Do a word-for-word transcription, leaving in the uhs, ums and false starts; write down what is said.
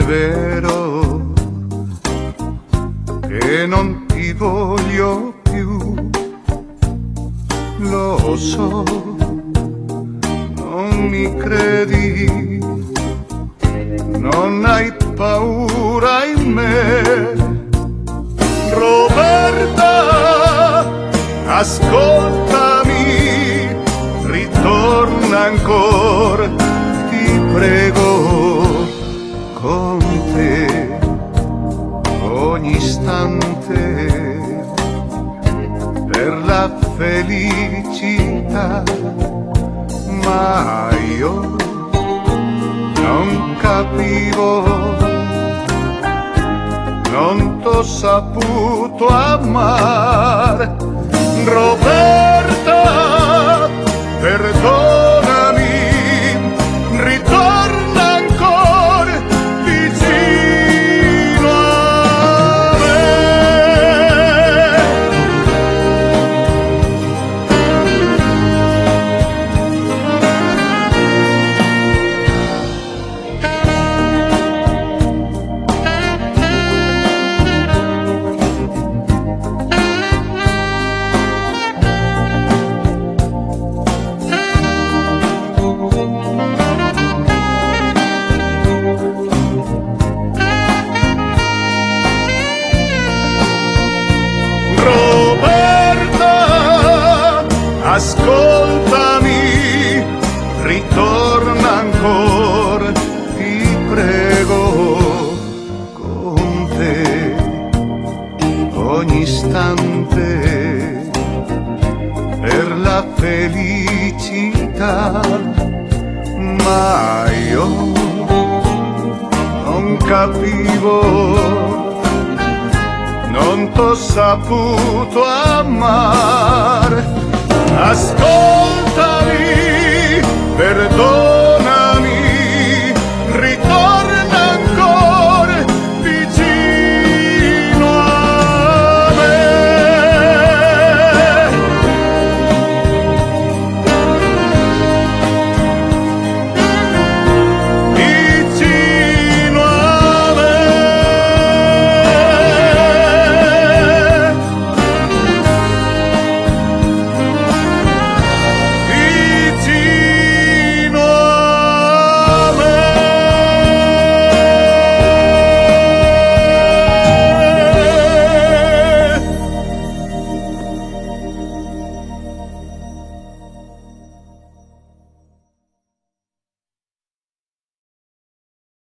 vero che non ti voglio più, lo so, non mi credi, non hai paura in me. Roberta, ascoltami, ritorna ancora, ti prego, con te ogni istante per la felicità, ma io non capivo, non t'ho saputo amare. Roberta, perdonami, ritorna ancora vicino a me. Ascoltami, ritorna ancora, ti prego, con te ogni istante per la felicità, ma io non capivo, non t'ho saputo amare. Ascoltami, perdono.